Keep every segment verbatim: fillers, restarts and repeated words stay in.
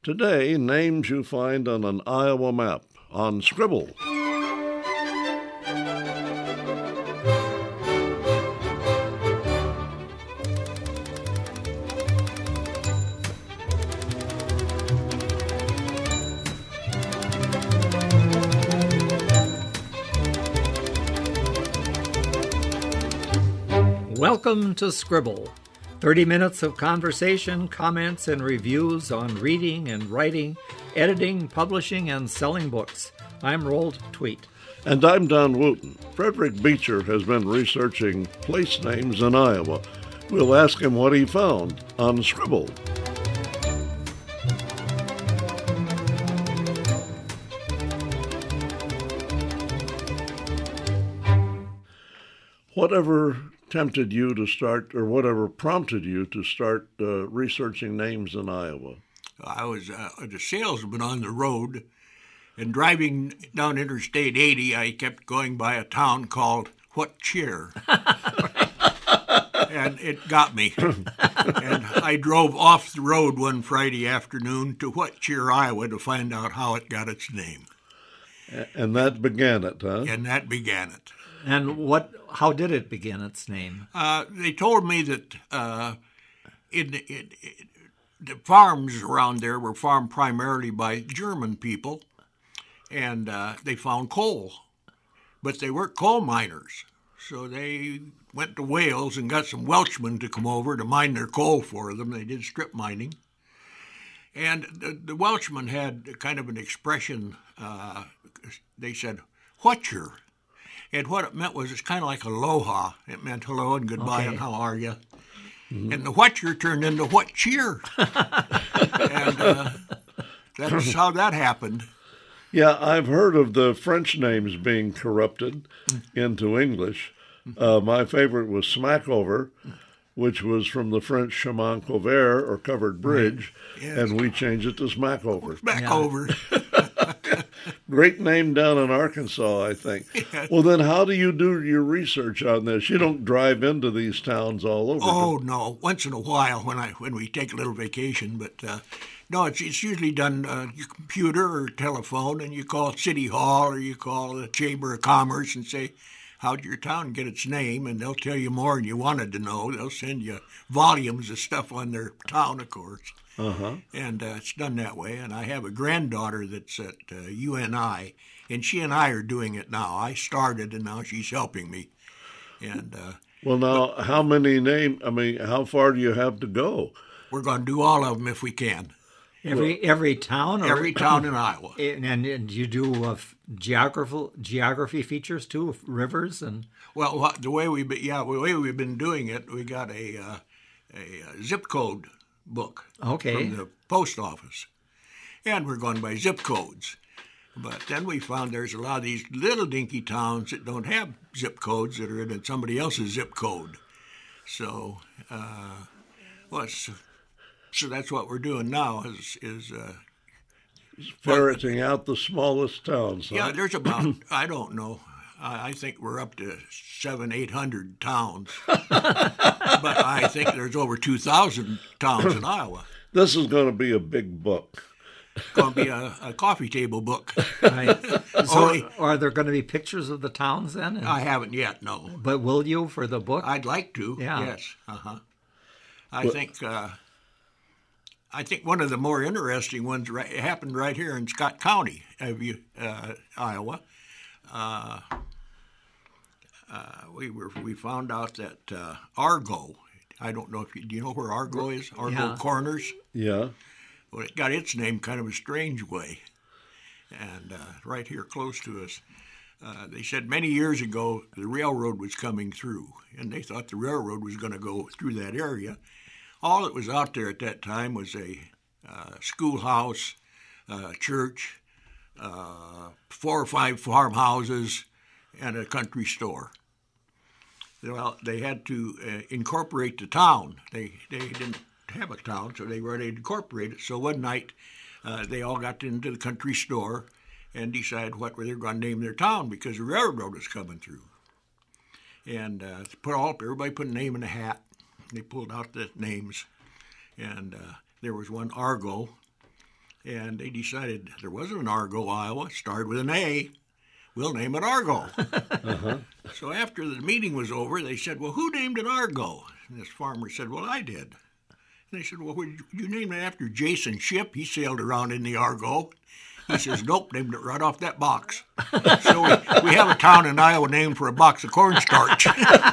Today, names you find on an Iowa map on Scribble. Welcome to Scribble, thirty minutes of conversation, comments, and reviews on reading and writing, editing, publishing, and selling books. I'm Roald Tweet. And I'm Don Wooten. Frederick Beecher has been researching place names in Iowa. We'll ask him what he found on Scribble. Whatever tempted you to start, or whatever prompted you to start uh, researching names in Iowa? I was uh, a salesman on the road, and driving down Interstate eighty, I kept going by a town called What Cheer. And it got me. And I drove off the road one Friday afternoon to What Cheer, Iowa, to find out how it got its name. And that began it, huh? And that began it. And what? How did it begin its name? Uh, they told me that uh, in, in, in, the farms around there were farmed primarily by German people, and uh, they found coal. But they weren't coal miners, so they went to Wales and got some Welshmen to come over to mine their coal for them. They did strip mining. And the, the Welshmen had kind of an expression. Uh, they said, "Whatcher?" And what it meant was it's kind of like aloha. It meant hello and goodbye, okay, and how are you? Mm-hmm. And the whatcher turned into what cheer. And uh, that's how that happened. Yeah, I've heard of the French names being corrupted into English. Uh, my favorite was Smackover, which was from the French chemin couvert, or covered bridge, right. Yes. And we changed it to Smackover. Smackover. Yeah. Great name down in Arkansas, I think. Yeah. Well, then how do you do your research on this? You don't drive into these towns all over. Oh, no. Once in a while when I when we take a little vacation. But, uh, no, it's, it's usually done uh, your computer or telephone, and you call City Hall or you call the Chamber of Commerce and say, how'd your town get its name? And they'll tell you more than you wanted to know. They'll send you volumes of stuff on their town, of course. Uh-huh. And uh, it's done that way. And I have a granddaughter that's at uh, U N I, and she and I are doing it now. I started, and now she's helping me. And uh, well, now, but, how many name? I mean, how far do you have to go? We're going to do all of them if we can. Every well, every town? Or, every town in Iowa. And, and you do uh, geography geography features too, rivers and. Well, the way we yeah, the way we've been doing it, we got a uh, a zip code book, okay, from the post office, and we're going by zip codes. But then we found there's a lot of these little dinky towns that don't have zip codes that are in somebody else's zip code. So, uh, well, so that's what we're doing now is is uh, ferreting well, out the smallest towns. Huh? Yeah, there's about I don't know. I think we're up to seven, eight hundred towns, but I think there's over two thousand towns in Iowa. This is going to be a big book. It's going to be a, a coffee table book. Right. So, Only, are there going to be pictures of the towns then? I haven't yet, no. But will you for the book? I'd like to. Yeah. Yes. Uh huh. I well, think. Uh, I think one of the more interesting ones right, happened right here in Scott County, uh, Iowa. Uh, Uh, we were we found out that uh, Argo, I don't know if you do you know where Argo is? Argo yeah. Corners. Yeah. Well, it got its name kind of a strange way, and uh, right here close to us, uh, they said many years ago the railroad was coming through, and they thought the railroad was going to go through that area. All that was out there at that time was a uh, schoolhouse, uh, church, uh, four or five farmhouses, and a country store. Well, they had to uh, incorporate the town. They they didn't have a town, so they were to incorporate it. So one night, uh, they all got into the country store and decided what they were going to name their town because the railroad was coming through. And uh, put all everybody put a name in a hat. They pulled out the names, and uh, there was one Argo, and they decided there wasn't an Argo, Iowa. It started with an A. We'll name it Argo. uh-huh. So after the meeting was over, they said, well, who named it Argo? And this farmer said, well, I did. And they said, well, would you name it after Jason Ship? He sailed around in the Argo. He says, nope, named it right off that box. So we, we have a town in Iowa named for a box of cornstarch.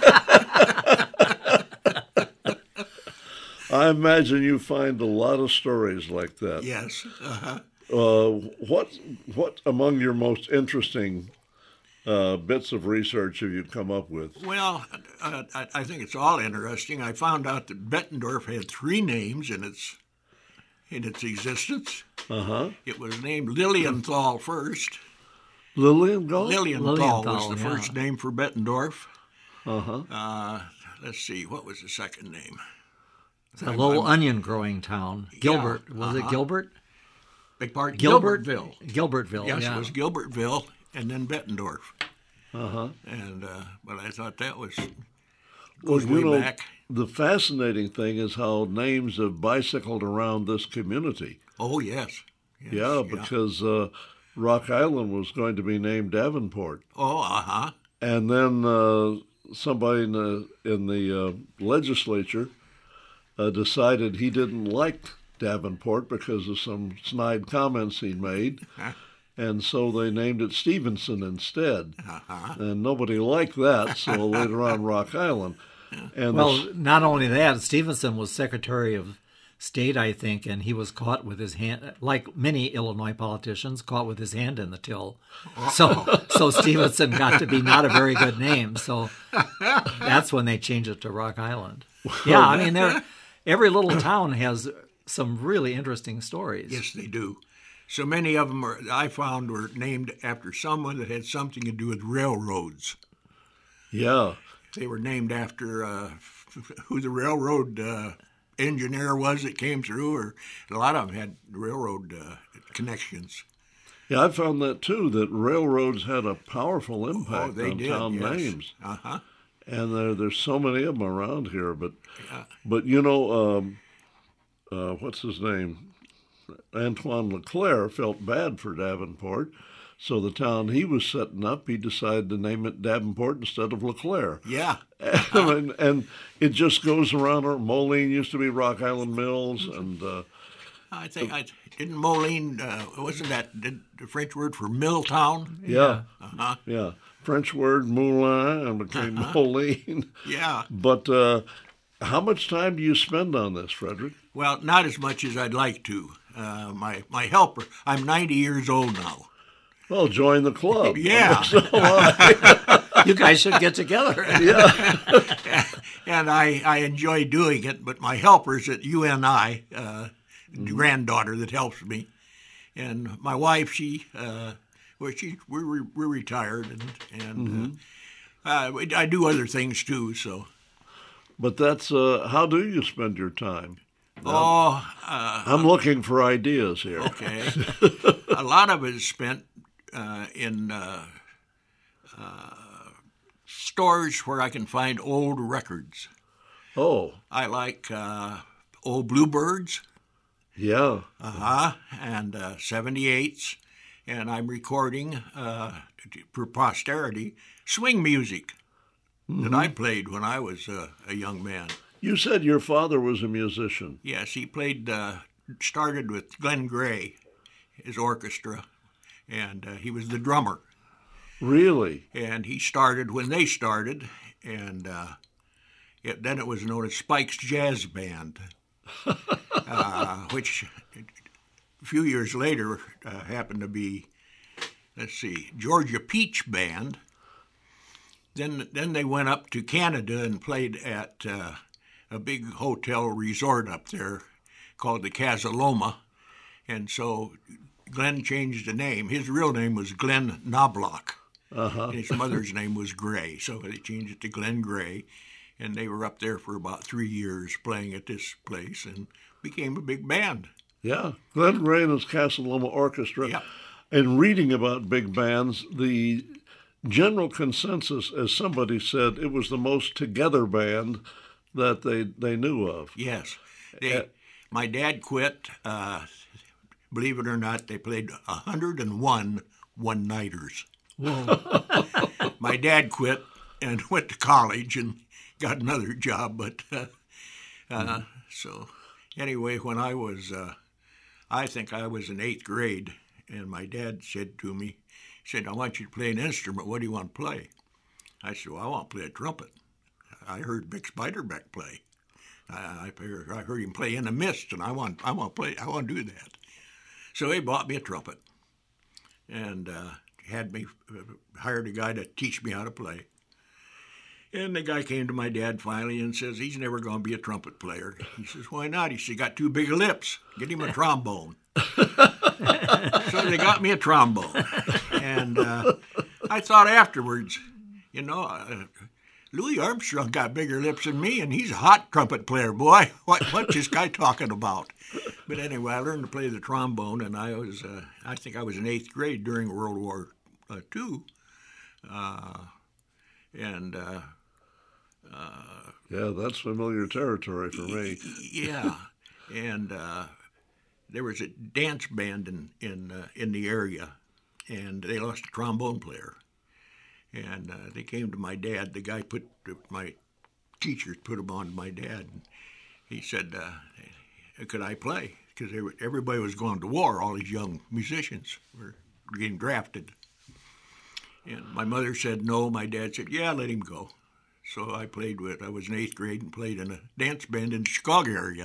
I imagine you find a lot of stories like that. Yes. Uh-huh. Uh, what what among your most interesting uh, bits of research have you come up with? Well, uh, I, I think it's all interesting. I found out that Bettendorf had three names in its in its existence. Uh-huh. It was named Lilienthal first. Lilienthal? Lilienthal, Lilienthal was the yeah. first name for Bettendorf. Uh-huh. Uh, let's see, what was the second name? It's a little onion growing town. Gilbert. Yeah, was uh-huh. it Gilbert? Big part, Gilbert, Gilbertville. Gilbertville, Yes, yeah. it was Gilbertville and then Bettendorf. Uh-huh. And uh, but I thought that was Well, goes you way know, back. the fascinating thing is how names have bicycled around this community. Oh yes, yes Yeah, because uh, Rock Island was going to be named Davenport. Oh, uh huh. And then uh, somebody in the, in the uh, legislature uh, decided he didn't like Davenport because of some snide comments he made. And so they named it Stevenson instead. Uh-huh. And nobody liked that, so later on Rock Island. And Well, the, not only that, Stevenson was Secretary of State, I think, and he was caught with his hand, like many Illinois politicians, caught with his hand in the till. So, so Stevenson got to be not a very good name. So that's when they changed it to Rock Island. Yeah, I mean, there, every little town has some really interesting stories. Yes, they do. So many of them are, I found were named after someone that had something to do with railroads. yeah. They were named after uh, who the railroad uh, engineer was that came through, or a lot of them had railroad uh, connections. Yeah, I found that too, that railroads had a powerful impact Oh, they on did, town yes. names. Uh-huh. And there, there's so many of them around here. But, Yeah. but you know, um, uh, what's his name? Antoine Leclerc felt bad for Davenport. So the town he was setting up, he decided to name it Davenport instead of Leclerc. Yeah. and, and it just goes around. Moline used to be Rock Island Mills, and uh, I think I didn't Moline. Uh, wasn't that did the French word for mill town? yeah, Uh-huh. yeah, French word moulin and became Moline. Yeah. But uh, how much time do you spend on this, Frederick? Well, not as much as I'd like to. Uh, my my helper. I'm ninety years old now. Well, join the club. Yeah. So I, You guys should get together. yeah. And I, I enjoy doing it, but my helper's at U N I, uh, Mm-hmm. granddaughter that helps me, and my wife, she, uh, well, she, we're we're retired, and and Mm-hmm. uh, uh, I do other things too. So, But that's uh, how do you spend your time? oh, uh, I'm looking for ideas here. okay, a lot of it is spent uh, in uh, uh, stores where I can find old records. Oh, I like uh, old Bluebirds. yeah. Uh-huh, and uh, seventy-eights, and I'm recording, uh, for posterity, swing music that I played when I was uh, a young man. You said your father was a musician. Yes, he played, uh, started with Glenn Gray, his orchestra, and uh, he was the drummer. Really? And he started when they started, and uh, it, then it was known as Spike's Jazz Band. uh, which a few years later uh, happened to be, let's see, Georgia Peach Band. Then then they went up to Canada and played at uh, a big hotel resort up there called the Casaloma. And so Glenn changed the name. His real name was Glenn Knobloch. Uh-huh. His mother's name was Gray, so they changed it to Glenn Gray. And they were up there for about three years playing at this place and became a big band. Yeah. Glenn Gray and his Casaloma Orchestra. Yep. And reading about big bands, the general consensus, as somebody said, it was the most together band that they, they knew of. Yes. They, Uh, my dad quit uh, believe it or not, they played one hundred one one-nighters. Whoa. My dad quit and went to college and got another job, but uh, uh, mm-hmm. so anyway, when I was, uh, I think I was in eighth grade, and my dad said to me, he said, I want you to play an instrument. What do you want to play? I said, well, I want to play a trumpet. I heard Vic Spiderbeck play. I, I, heard, I heard him play In the Mist, and I want, I want to play, I want to do that. So he bought me a trumpet, and uh, had me uh, hired a guy to teach me how to play. And the guy came to my dad finally and says, he's never going to be a trumpet player. He says, why not? He said, he got too big of lips. Get him a trombone. So they got me a trombone. And uh, I thought afterwards, you know, uh, Louis Armstrong got bigger lips than me, and he's a hot trumpet player, boy. What, what's this guy talking about? But anyway, I learned to play the trombone, and I was, uh, I think I was in eighth grade during World War uh, Two. Uh, and... Uh, Uh, yeah, that's familiar territory for me. Yeah, and uh, there was a dance band in in uh, in the area, and they lost a trombone player, and uh, they came to my dad. The guy put my teachers put him on to my dad. And he said, uh, "Could I play?" Because everybody was going to war. All these young musicians were getting drafted, and my mother said no. My dad said, "Yeah, let him go." So I played with, I was in eighth grade and played in a dance band in the Chicago area.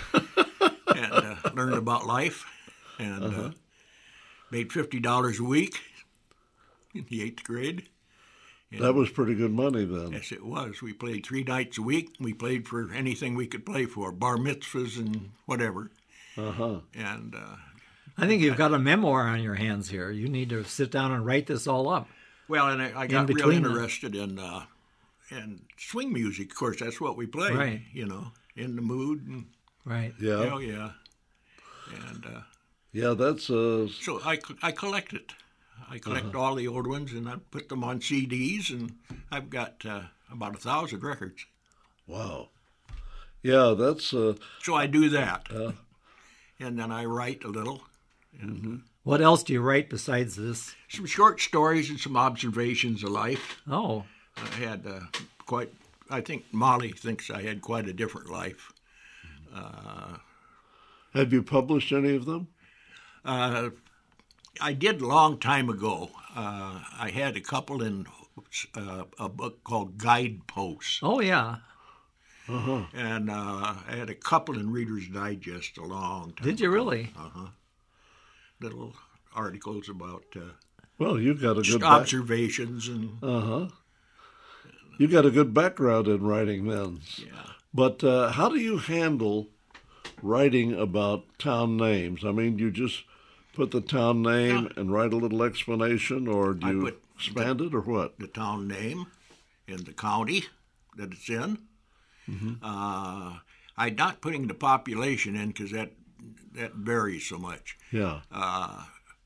And uh, learned about life and uh-huh. uh, made fifty dollars a week in the eighth grade. And that was pretty good money then. Yes, it was. We played three nights a week. We played for anything we could play for, bar mitzvahs and whatever. Uh-huh. And uh, I think you've got a memoir on your hands here. You need to sit down and write this all up. Well, and I, I got real interested in... Uh, And swing music, of course, that's what we play, right. you know, in the mood. And, right. Yeah. Oh, yeah. And uh, yeah, that's... Uh... So I, I collect it. I collect uh-huh. all the old ones, and I put them on C Ds, and I've got uh, about a thousand records. Wow. Yeah, that's... Uh... So I do that. Uh... And then I write a little. And, mm-hmm. What else do you write besides this? Some short stories and some observations of life. Oh. I had uh, quite, I think Molly thinks I had quite a different life. Uh, Have you published any of them? Uh, I did a long time ago. Uh, I had a couple in uh, a book called Guideposts. Oh, yeah. Uh-huh. And uh, I had a couple in Reader's Digest a long time Did you ago. really? Uh-huh. Little articles about uh, well, you've got a good observations. Back- and Uh-huh. You got a good background in writing then. Yeah. But uh, how do you handle writing about town names? I mean, you just put the town name yeah. and write a little explanation, or do you expand the, it, or what? The town name and the county that it's in. Mm-hmm. Uh, I'm not putting the population in because that, that varies so much. Yeah. Uh,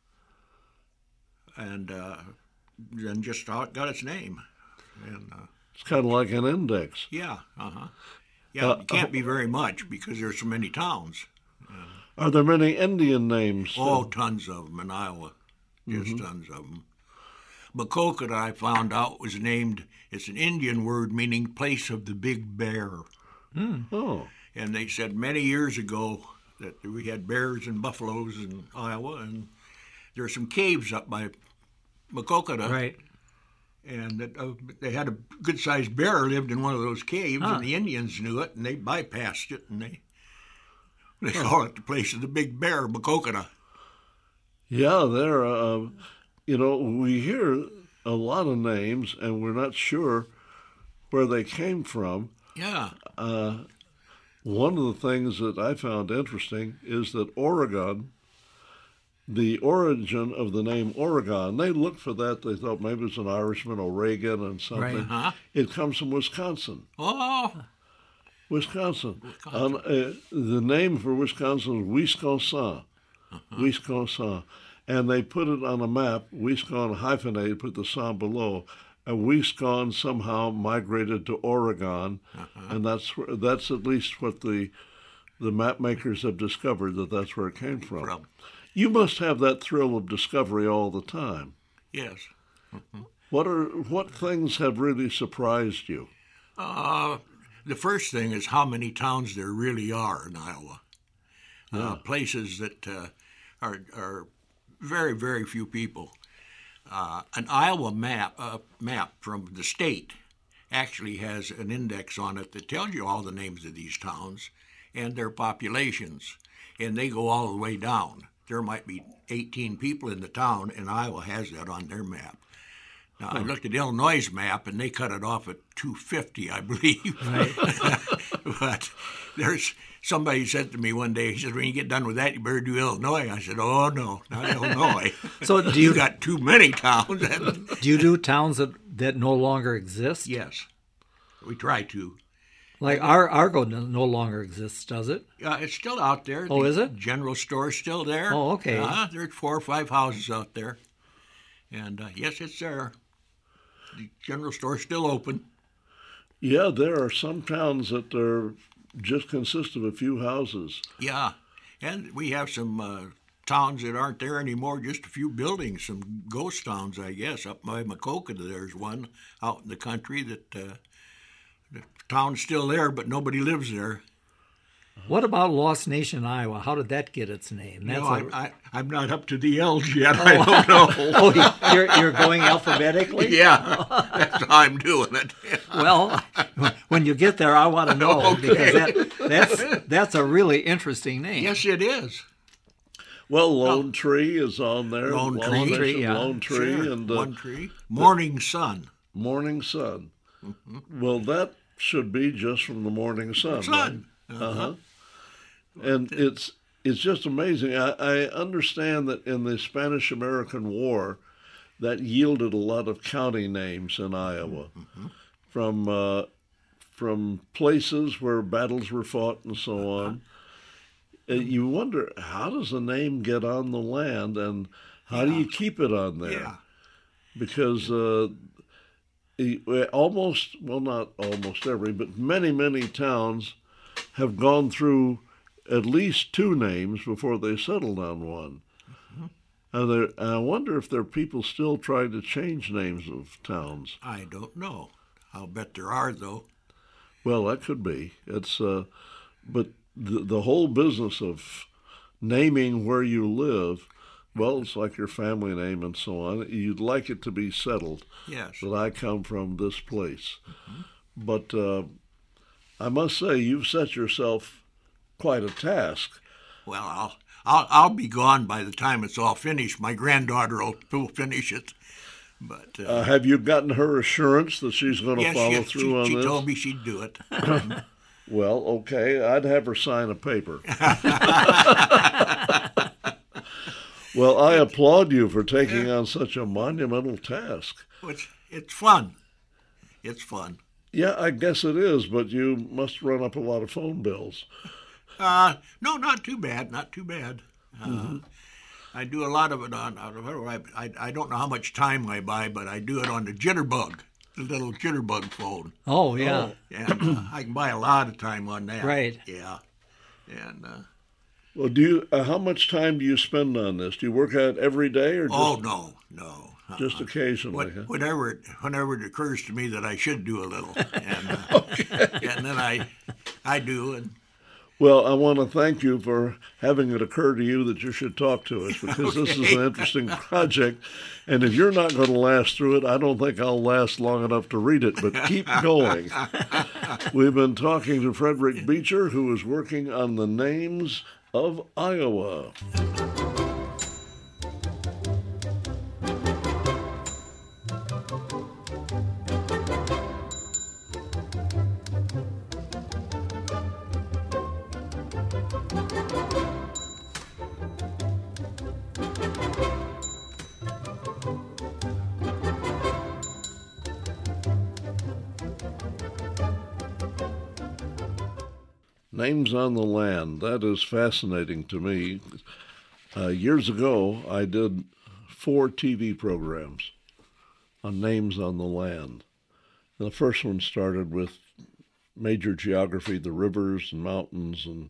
and uh, then just how it got its name. And, uh, it's kind of like an index. Yeah, uh-huh. Yeah, uh, it can't be very much because there's so many towns. Uh, are there many Indian names? Oh, tons of them in Iowa. Just mm-hmm. tons of them. Maquoketa, I found out, was named, it's an Indian word meaning place of the big bear. Mm. Oh. And they said many years ago that we had bears and buffaloes in Iowa, and there are some caves up by Maquoketa. Right. And that, uh, they had a good-sized bear lived in one of those caves, huh. and the Indians knew it, and they bypassed it, and they they huh. call it the place of the big bear, Maquoketa. Yeah, there. Uh, you know, we hear a lot of names, and we're not sure where they came from. Yeah. Uh, one of the things that I found interesting is that Oregon, the origin of the name Oregon, they looked for that. They thought maybe it was an Irishman, Oregon, and something. Right. Uh-huh. It comes from Wisconsin. Oh. Wisconsin. Wisconsin. Um, uh, the name for Wisconsin is Wisconsin. Uh-huh. Wisconsin. And they put it on a map, Wisconsin hyphenated, put the "son" below. And Wisconsin somehow migrated to Oregon, uh-huh. and that's where, that's at least what the the map makers have discovered, that that's where it came from. from. You must have that thrill of discovery all the time. Yes. What are what things have really surprised you? Uh, the first thing is how many towns there really are in Iowa. Yeah. Uh, places that uh, are, are very, very few people. Uh, an Iowa map, uh, map from the state actually has an index on it that tells you all the names of these towns and their populations, and they go all the way down. There might be eighteen people in the town, and Iowa has that on their map. Now, I looked at Illinois' map, and they cut it off at two fifty, I believe. Right. But there's somebody said to me one day, he said, when you get done with that, you better do Illinois. I said, oh, no, not Illinois. So do you you got too many towns. do you do towns that, that no longer exist? Yes, we try to. Like our Argo no no longer exists, does it? Uh, it's still out there. Oh, The is it? General store's still there. Oh, okay. Uh, there's four or five houses out there. And, uh, yes, it's there. The general store's still open. Yeah, there are some towns that are just consist of a few houses. Yeah, and we have some uh, towns that aren't there anymore, just a few buildings, some ghost towns, I guess. Up by Makoka, there's one out in the country that uh, the town's still there, but nobody lives there. What about Lost Nation, Iowa? How did that get its name? No, a- I'm, I, I'm not up to the L's yet. I don't know. Oh, you're, you're going alphabetically? Yeah, that's how I'm doing it. Well, when you get there, I want to know Okay. because that, that's that's a really interesting name. Yes, it is. Well, Lone Tree is on there. Lone Lost Tree, Nation, yeah. Lone Tree, Sure, and uh, one tree. Morning Sun. Morning Sun. Well, that should be just from the Morning Sun. Sun. Right? Uh-huh. And it's it's just amazing. I, I understand that in the Spanish-American War, that yielded a lot of county names in Iowa, Mm-hmm. from uh, from places where battles were fought and so on. Uh, you wonder, how does a name get on the land, and how do you keep it on there? Yeah. Because uh, e- almost, well, not almost every, but many, many towns have gone through at least two names before they settled on one. Mm-hmm. And, there, and I wonder if there are people still trying to change names of towns. I don't know. I'll bet there are, though. Well, that could be. It's, uh, but the the whole business of naming where you live, well, it's like your family name and so on. You'd like it to be settled Yes. that I come from this place. But uh, I must say, you've set yourself quite a task. Well, I'll, I'll I'll be gone by the time it's all finished. My granddaughter will, will finish it. But uh, Uh, have you gotten her assurance that she's going to yes, follow yes, through she, on she this? told me she'd do it. Well, okay, I'd have her sign a paper. Well, I applaud you for taking on such a monumental task. It's it's fun. It's fun. Yeah, I guess it is, but you must run up a lot of phone bills. Uh, no, not too bad. Not too bad. Uh, Mm-hmm. I do a lot of it on. I, I I don't know how much time I buy, but I do it on the Jitterbug, the little Jitterbug phone. Oh, yeah. And uh, I can buy a lot of time on that. Right. Yeah. And uh, Well, do you? Uh, how much time do you spend on this? Do you work at it every day, or just, oh no, no. Uh, just occasionally? What, huh? whenever it whenever it occurs to me that I should do a little, and uh, and then I I do, and Well, I want to thank you for having it occur to you that you should talk to us, because this is Okay. an interesting project. And if you're not going to last through it, I don't think I'll last long enough to read it, but keep going. We've been talking to Frederick Beecher, who is working on the names of Iowa. Names on the Land. That is fascinating to me. Uh, years ago, I did four T V programs on names on the land. And the first one started with major geography, the rivers and mountains and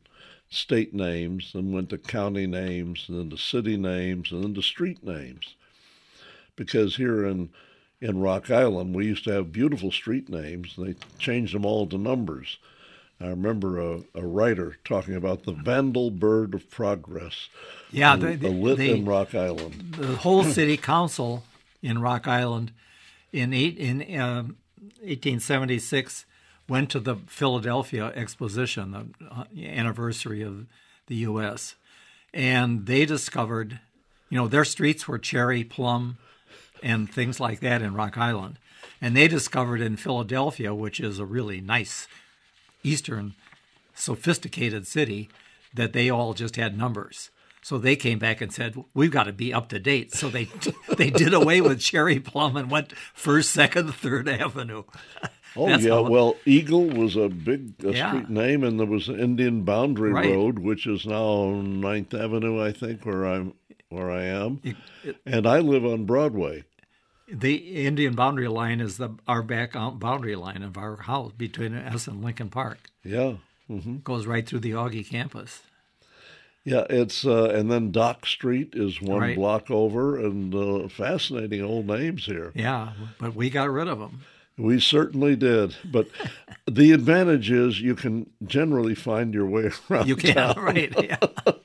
state names, then went to county names, and then to city names, and then to street names. Because here in in Rock Island, we used to have beautiful street names, and they changed them all to numbers. I remember a, a writer talking about the Vandal Bird of Progress. Yeah, a, they, they, a lit they, in Rock Island. The whole city council in Rock Island in eight, in uh, eighteen seventy-six went to the Philadelphia Exposition, the anniversary of the U S, and they discovered, you know, their streets were cherry, plum, and things like that in Rock Island. And they discovered in Philadelphia, which is a really nice, eastern, sophisticated city, that they all just had numbers. So they came back and said, we've got to be up to date. So they they did away with cherry, plum, and went first, second, third Avenue. Oh, That's yeah. how- Well, Eagle was a big a Yeah. street name, and there was Indian Boundary Right. Road, which is now Ninth Avenue, I think, where I'm where I am. It- it- And I live on Broadway. The Indian boundary line is the our back out boundary line of our house between us and Lincoln Park. Yeah. hmm Goes right through the Augie campus. Yeah, it's uh, and then Dock Street is one Right. block over, and uh, fascinating old names here. Yeah, but we got rid of them. We certainly did. But the advantage is you can generally find your way around You can't, town. right? Yeah.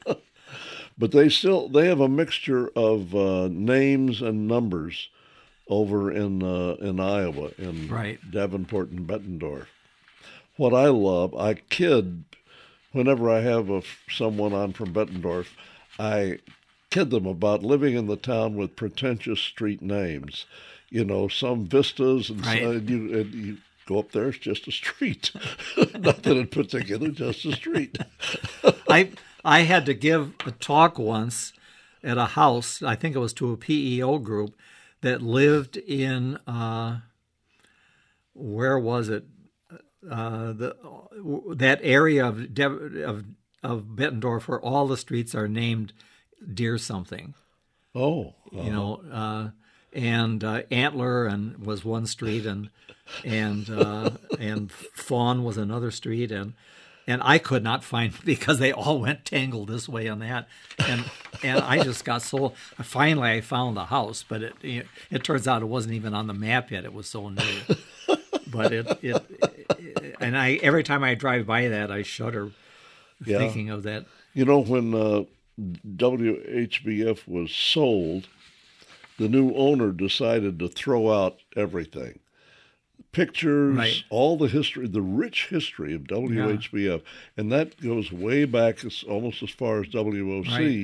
But they still they have a mixture of uh, names and numbers over in uh, in Iowa, in Right. Davenport and Bettendorf. What I love, I kid whenever I have a, someone on from Bettendorf, I kid them about living in the town with pretentious street names. You know, some vistas, and, Right. so, and you, and you go up there, it's just a street. Nothing in particular, just a street. I I had to give a talk once at a house. I think it was to a P E O group that lived in uh, where was it? Uh, the that area of Dev, of of Bettendorf where all the streets are named Deer something. Oh, You know, uh, and uh, Antler and was one street, and and uh, and Fawn was another street, and and I could not find because they all went tangled this way and that, and and I just got so finally I found the house, but it it, it turns out it wasn't even on the map yet. It was so new, but it, it it and I every time I drive by that I shudder Yeah. thinking of that. You know, when uh, W H B F was sold, the new owner decided to throw out everything. Pictures, Right. all the history, the rich history of W H B F. And that goes way back, as, almost as far as W O C. Right.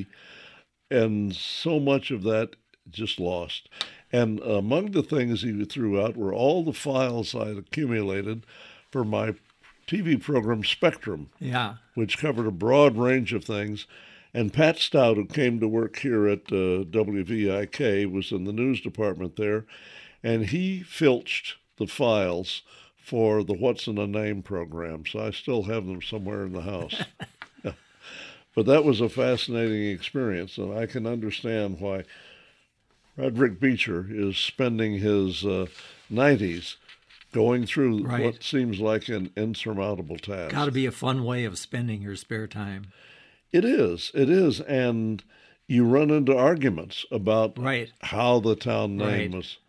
And so much of that just lost. And among the things he threw out were all the files I had accumulated for my T V program Spectrum, Yeah, which covered a broad range of things. And Pat Stout, who came to work here at uh, W V I K, was in the news department there, and he filched the files for the What's in a Name program. So I still have them somewhere in the house. Yeah. But that was a fascinating experience, and I can understand why Roderick Beecher is spending his uh, nineties going through Right. what seems like an insurmountable task. got to be a fun way of spending your spare time. It is. It is. And you run into arguments about Right. how the town name Right. was.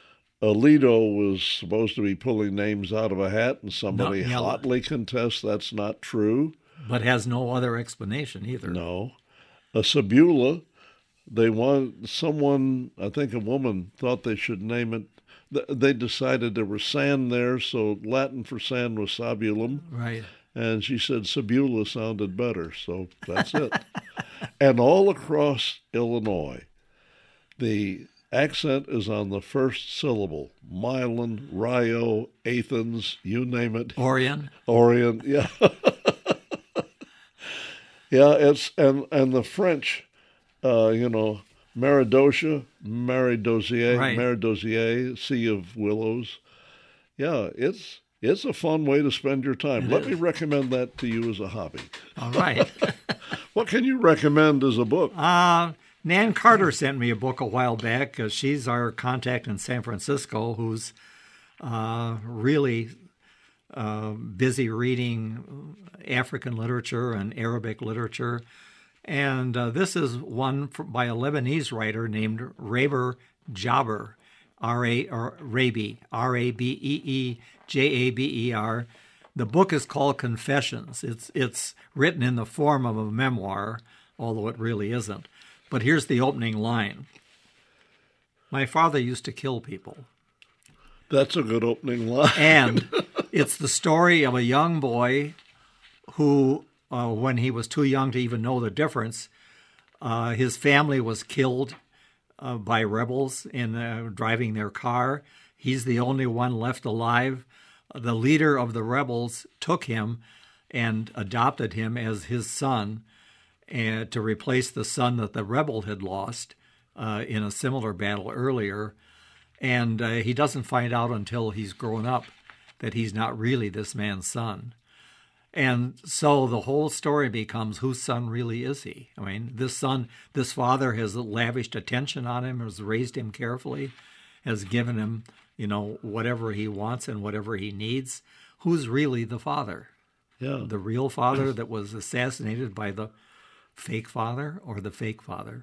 Alito was supposed to be pulling names out of a hat, and somebody No, yeah. hotly contests that's not true. But has no other explanation either. No. A Sebula, they want someone, I think a woman, thought they should name it. th- They decided there was sand there, so Latin for sand was sabulum. Right. And she said Sebula sounded better, so that's it. And all across Illinois, the accent is on the first syllable. Milan, Rio, Athens, you name it. Orion. Orient, yeah. Yeah, it's and and the French, uh, you know, Maridosia, Maridosier, Right. Maridosier, Sea of Willows. Yeah, it's it's a fun way to spend your time. It Let is. me recommend that to you as a hobby. All right. What can you recommend as a book? uh, Nan Carter sent me a book a while back. Uh, she's our contact in San Francisco who's uh, really uh, busy reading African literature and Arabic literature. And uh, this is one for, by a Lebanese writer named Raber Jaber, R A or Rabi, R A B E E J A B E R. The book is called Confessions. It's it's written in the form of a memoir, although it really isn't. But here's the opening line. My father used to kill people. That's a good opening line. And it's the story of a young boy who, uh, when he was too young to even know the difference, uh, his family was killed uh, by rebels in uh, driving their car. He's the only one left alive. The leader of the rebels took him and adopted him as his son uh, to replace the son that the rebel had lost uh, in a similar battle earlier. And uh, he doesn't find out until he's grown up that he's not really this man's son. And so the whole story becomes, whose son really is he? I mean, this son, this father has lavished attention on him, has raised him carefully, has given him, you know, whatever he wants and whatever he needs. Who's really the father? Yeah. The real father that was assassinated by the fake father, or the fake father?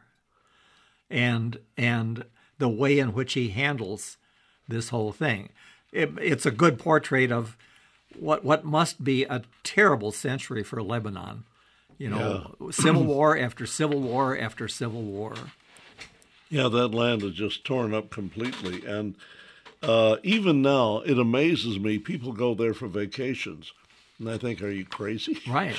And and the way in which he handles this whole thing. It, it's a good portrait of what what must be a terrible century for Lebanon. You know, yeah. Civil war after civil war after civil war. Yeah, that land is just torn up completely. And uh, even now, it amazes me. People go there for vacations. And I think, are you crazy? Right.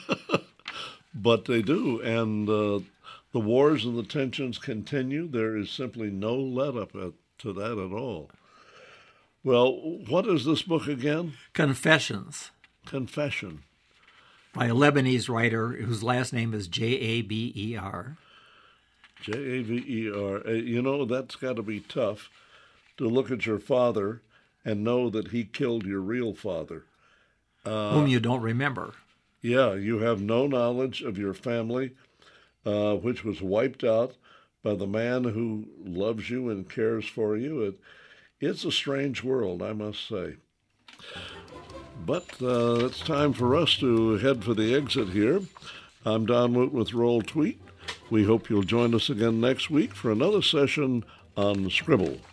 But they do. And uh, the wars and the tensions continue. There is simply no let-up at, to that at all. Well, what is this book again? Confessions. Confession. By a Lebanese writer whose last name is J A B E R. J A V E R. Uh, you know, that's got to be tough to look at your father and know that he killed your real father. Uh, Whom you don't remember. Yeah, you have no knowledge of your family, uh, which was wiped out by the man who loves you and cares for you. It, it's a strange world, I must say. But uh, it's time for us to head for the exit here. I'm Don Woot with Roll Tweet. We hope you'll join us again next week for another session on Scribble.